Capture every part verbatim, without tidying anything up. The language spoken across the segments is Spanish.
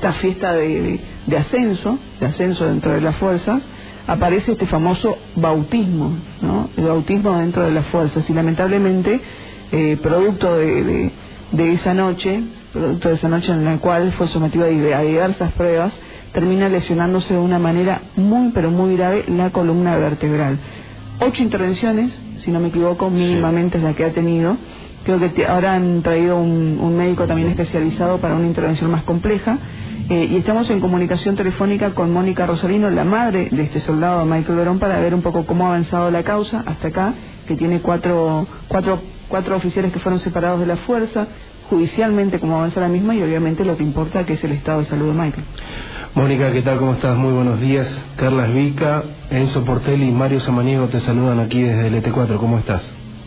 esta fiesta de, de, de ascenso, de ascenso dentro de las fuerzas, aparece este famoso bautismo, ¿no? El bautismo dentro de las fuerzas, y lamentablemente, eh, producto de, de, de esa noche, producto de esa noche en la cual fue sometido a diversas pruebas, termina lesionándose de una manera muy, pero muy grave la columna vertebral. Ocho intervenciones, si no me equivoco, mínimamente es la que ha tenido. Creo que te, ahora han traído un, un médico también especializado para una intervención más compleja. Eh, y estamos en comunicación telefónica con Mónica Rosalino, la madre de este soldado Michael Verón, para ver un poco cómo ha avanzado la causa hasta acá, que tiene cuatro, cuatro, cuatro oficiales que fueron separados de la fuerza, judicialmente cómo avanza la misma, y obviamente lo que importa, que es el estado de salud de Michael. Mónica, ¿qué tal? ¿Cómo estás? Muy buenos días. Carla Vica, Enzo Portelli y Mario Samaniego te saludan aquí desde el E T cuatro. ¿Cómo estás?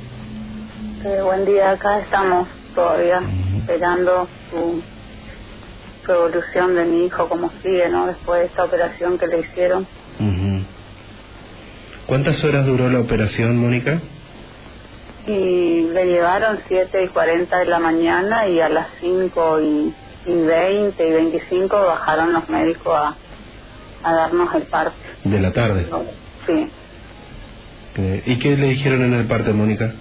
Eh, buen día, acá estamos todavía uh-huh. esperando su, su evolución de mi hijo, cómo sigue, ¿no? Después de esta operación que le hicieron. Uh-huh. ¿Cuántas horas duró la operación, Mónica? Y le llevaron siete y cuarenta de la mañana, y a las cinco y veinte y veinticinco bajaron los médicos a, a darnos el parte. ¿De la tarde? Sí. ¿Y qué le dijeron en el parte, Mónica?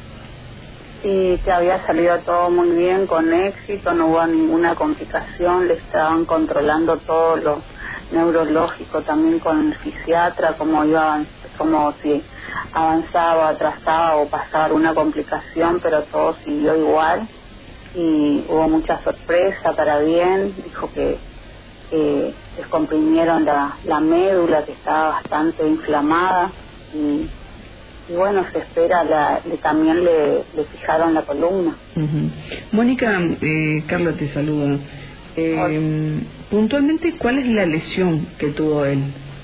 Y que había salido todo muy bien, con éxito, no hubo ninguna complicación, le estaban controlando todo lo neurológico, también con el fisiatra, como iba, como si avanzaba, atrasaba o pasaba una complicación, pero todo siguió igual. Y hubo mucha sorpresa para bien. Dijo que eh, descomprimieron la, la médula, que estaba bastante inflamada, y, y bueno, se espera, la, le, también le, le fijaron la columna. Uh-huh. Mónica, eh, Carla te saluda. Eh, puntualmente, ¿cuál es la lesión que tuvo él?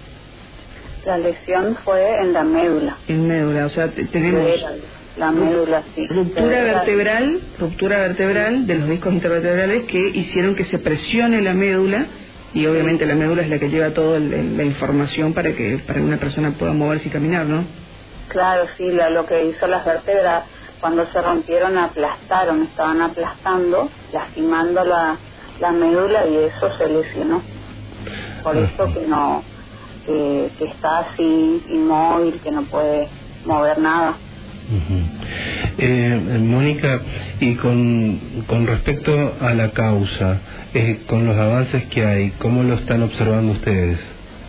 La lesión fue en la médula. En médula, o sea, te, tenemos... La médula, sí. Ruptura vertebral, ruptura vertebral de los discos intervertebrales que hicieron que se presione la médula, y obviamente la médula es la que lleva toda la información para que para que una persona pueda moverse y caminar, ¿no? Claro, sí, la, lo que hizo las vértebras cuando se rompieron, aplastaron, estaban aplastando, lastimando la, la médula, y eso se lesionó. Por eso que no, que, que está así inmóvil, que no puede mover nada. Uh-huh. eh, Mónica, y con, con respecto a la causa, eh, con los avances que hay, ¿cómo lo están observando ustedes?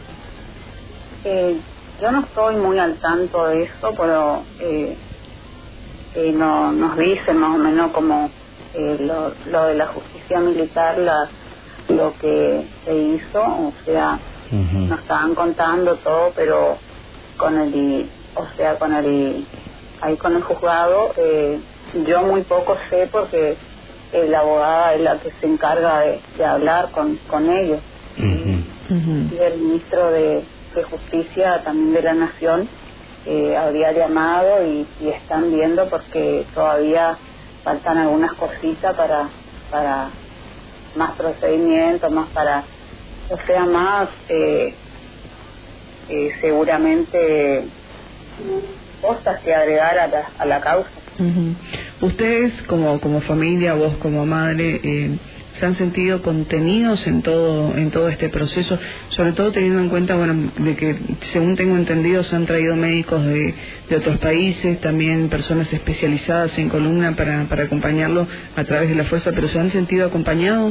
Eh, yo no estoy muy al tanto de eso, pero eh, eh, no, nos dicen más o menos como eh, lo, lo de la justicia militar, la, lo que se hizo, o sea, uh-huh. nos estaban contando todo, pero con el, o sea, con el ahí con el juzgado, eh, yo muy poco sé, porque eh, la abogada es la que se encarga de, de hablar con, con ellos. Uh-huh. Uh-huh. Y el ministro de, de Justicia también de la Nación eh, habría llamado, y, y están viendo, porque todavía faltan algunas cositas para para más procedimientos, más para, o sea, más eh, eh, seguramente cosas que agregar a la, a la causa. Uh-huh. Ustedes como como familia, vos como madre, eh, se han sentido contenidos en todo en todo este proceso, sobre todo teniendo en cuenta, bueno, de que según tengo entendido se han traído médicos de, de otros países, también personas especializadas en columna para para acompañarlo a través de la fuerza, pero ¿se han sentido acompañados?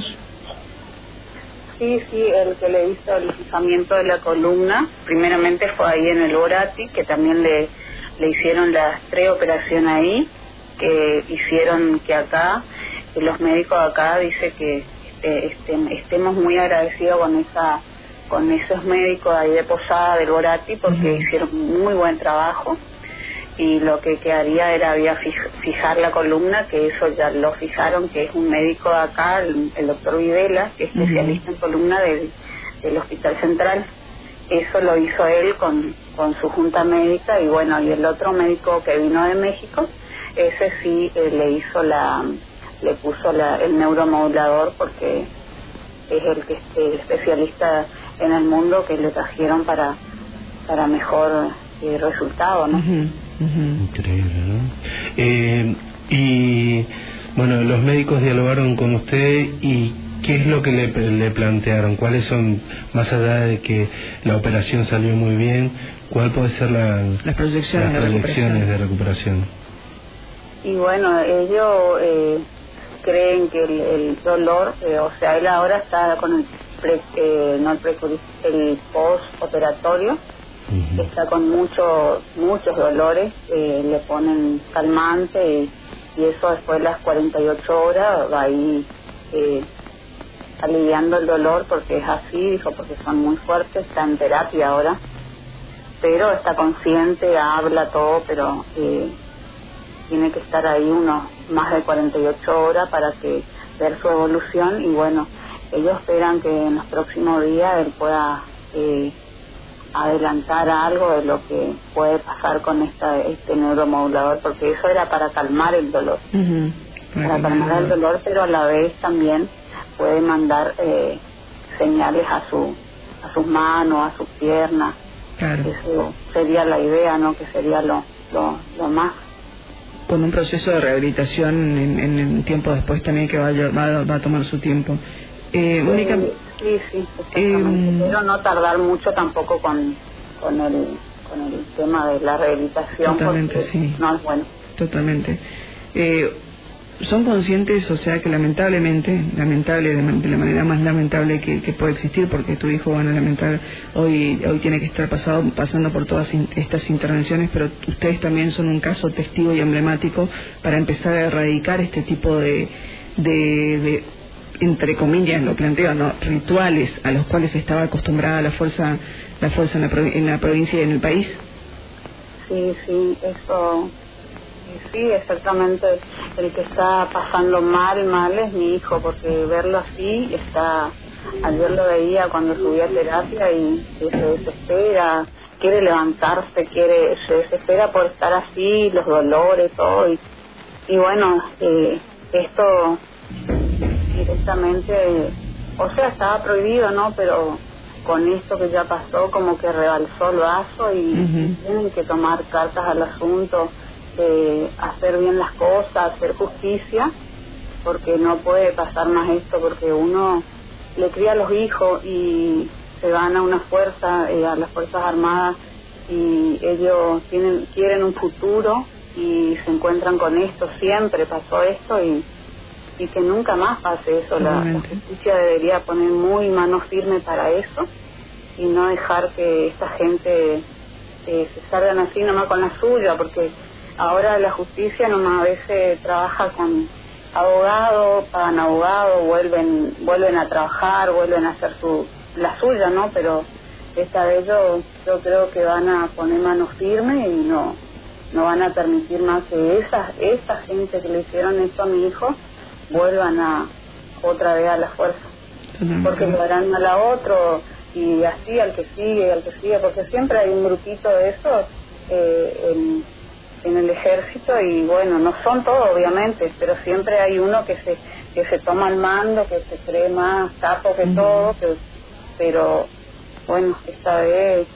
Sí, sí, el que le hizo el fijamiento de la columna, primeramente fue ahí en el Orati, que también le le hicieron las tres operaciones ahí, que hicieron que acá, que los médicos acá dice que este, este, estemos muy agradecidos con esa con esos médicos ahí de Posada del Orati, porque uh-huh. hicieron muy buen trabajo, y lo que quedaría era había fij, fijar la columna, que eso ya lo fijaron, que es un médico de acá, el, el doctor Videla, que es especialista uh-huh. en columna del, del Hospital Central. Eso lo hizo él con, con su junta médica, y bueno, y el otro médico que vino de México, ese sí eh, le hizo la, le puso la, el neuromodulador, porque es el que el especialista en el mundo que le trajeron para para mejor eh, resultado, ¿no? Uh-huh, uh-huh. Increíble, ¿no? Eh, y bueno, los médicos dialogaron con usted, y ¿Qué es lo que le, le plantearon? ¿Cuáles son, más allá de que la operación salió muy bien, cuál puede ser la, las proyecciones, las de, proyecciones recuperación. de recuperación? Y bueno, ellos eh, creen que el, el dolor, eh, o sea, él ahora está con el, pre, eh, no el, pre, el post-operatorio, uh-huh. Está con muchos muchos dolores, eh, le ponen calmante y, y eso después de las cuarenta y ocho horas va ahí eh, aliviando el dolor, porque es así, dijo, porque son muy fuertes, está en terapia ahora, pero está consciente, habla todo, pero eh, tiene que estar ahí unos más de cuarenta y ocho horas para que ver su evolución. Y bueno, ellos esperan que en los próximos días él pueda eh, adelantar algo de lo que puede pasar con esta, este neuromodulador, porque eso era para calmar el dolor, uh-huh. para calmar el dolor, pero a la vez también puede mandar eh, señales a su a sus manos, a sus piernas. Claro. Eso sería la idea, ¿no? Que sería lo lo, lo más. Con un proceso de rehabilitación en, en, en tiempo después también que va a, va, va a tomar su tiempo. Eh, sí, Mónica, sí, sí, exactamente. Eh, pero no tardar mucho tampoco con con el con el tema de la rehabilitación. Totalmente, sí. No es bueno. Totalmente. Eh, son conscientes, o sea, que lamentablemente, lamentable, de la manera más lamentable que, que puede existir, porque tu hijo, bueno, lamentable, hoy hoy tiene que estar pasado, pasando por todas in, estas intervenciones, pero ustedes también son un caso testigo y emblemático para empezar a erradicar este tipo de, de, de entre comillas, lo planteo, ¿no?, rituales a los cuales estaba acostumbrada la fuerza, la fuerza en la, en la provincia y en el país. Sí, sí, eso... Sí, exactamente. El que está pasando mal, mal es mi hijo, porque verlo así, está, ayer lo veía cuando subía a terapia y, y se desespera, quiere levantarse, quiere, se desespera por estar así, los dolores, todo. Y, y bueno, eh, esto directamente, o sea, estaba prohibido, ¿no? Pero con esto que ya pasó, como que rebalsó el vaso y uh-huh. tienen que tomar cartas al asunto. De hacer bien las cosas, hacer justicia, porque no puede pasar más esto, porque uno le cría a los hijos y se van a una fuerza, eh, a las Fuerzas Armadas, y ellos tienen quieren un futuro y se encuentran con esto, siempre pasó esto y, y que nunca más pase eso. La, la justicia debería poner muy mano firme para eso y no dejar que esta gente eh, se salgan así nomás con la suya, porque ahora la justicia nomás a veces trabaja con abogados, pagan abogados, vuelven vuelven a trabajar, vuelven a hacer su la suya, ¿no? Pero esta vez yo, yo creo que van a poner manos firmes y no no van a permitir más que esa, esa gente que le hicieron esto a mi hijo vuelvan a otra vez a la fuerza. Porque lo harán mal a otro y así al que sigue, al que sigue, porque siempre hay un grupito de esos eh, en en el ejército y bueno, no son todos obviamente, pero siempre hay uno que se que se toma el mando, que se cree más capo que uh-huh. todo, que, pero bueno, esta vez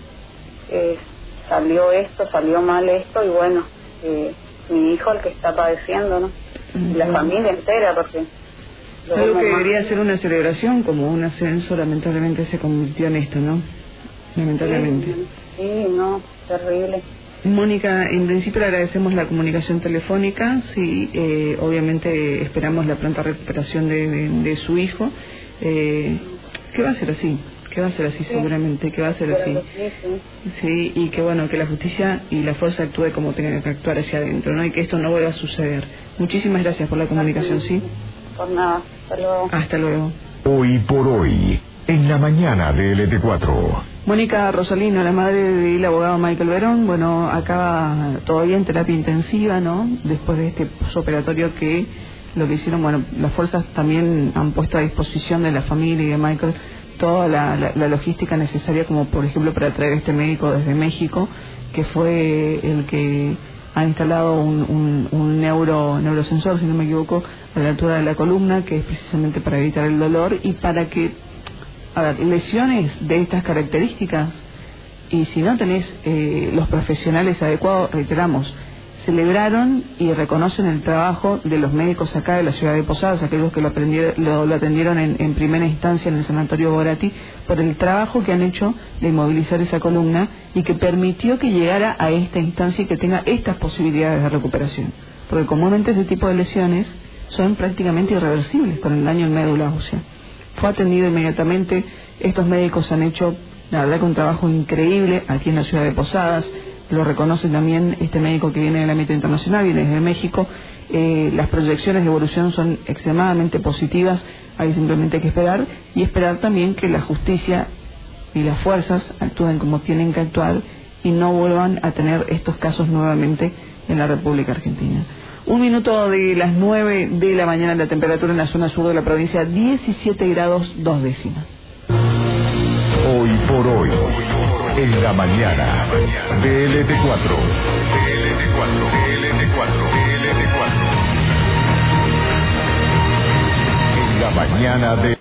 eh, salió esto, salió mal esto y bueno, eh, mi hijo el que está padeciendo, ¿no? Uh-huh. Y la familia entera, porque... Algo que debería ser una celebración, como un ascenso, lamentablemente se convirtió en esto, ¿no? Lamentablemente. Sí, sí, no, terrible. Mónica, en principio le agradecemos la comunicación telefónica, sí, eh, obviamente esperamos la pronta recuperación de, de, de su hijo, eh, que va a ser así, que va a ser así sí. seguramente, que va a ser así, sí, sí. sí, y que bueno, que la justicia y la fuerza actúe como tenga que actuar hacia adentro, ¿no? Y que esto no vuelva a suceder. Muchísimas gracias por la comunicación, ¿sí? Por nada, hasta luego. Hasta luego. Hoy por hoy, en la mañana de L T cuatro. Mónica Rosalino, la madre del abogado Michael Verón, bueno, acaba todavía en terapia intensiva, ¿no? Después de este posoperatorio que lo que hicieron, bueno, las fuerzas también han puesto a disposición de la familia y de Michael toda la, la, la logística necesaria, como por ejemplo para traer a este médico desde México, que fue el que ha instalado un, un, un neuro, neurosensor, si no me equivoco, a la altura de la columna, que es precisamente para evitar el dolor y para que, a ver, lesiones de estas características, y si no tenés eh, los profesionales adecuados, reiteramos, celebraron y reconocen el trabajo de los médicos acá de la ciudad de Posadas, aquellos que lo, lo, lo atendieron en, en primera instancia en el sanatorio Borati, por el trabajo que han hecho de inmovilizar esa columna y que permitió que llegara a esta instancia y que tenga estas posibilidades de recuperación. Porque comúnmente este tipo de lesiones son prácticamente irreversibles con el daño en médula ósea. Fue atendido inmediatamente, estos médicos han hecho, la verdad, que un trabajo increíble aquí en la ciudad de Posadas. Lo reconoce también este médico que viene del ámbito internacional, viene desde México. Eh, las proyecciones de evolución son extremadamente positivas, hay simplemente que esperar y esperar también que la justicia y las fuerzas actúen como tienen que actuar y no vuelvan a tener estos casos nuevamente en la República Argentina. Un minuto de las nueve de la mañana, la temperatura en la zona sur de la provincia, diecisiete grados dos décimas. Hoy por hoy, en la mañana, D L T cuatro. D L T cuatro, D L T cuatro, D L T cuatro. En la mañana de...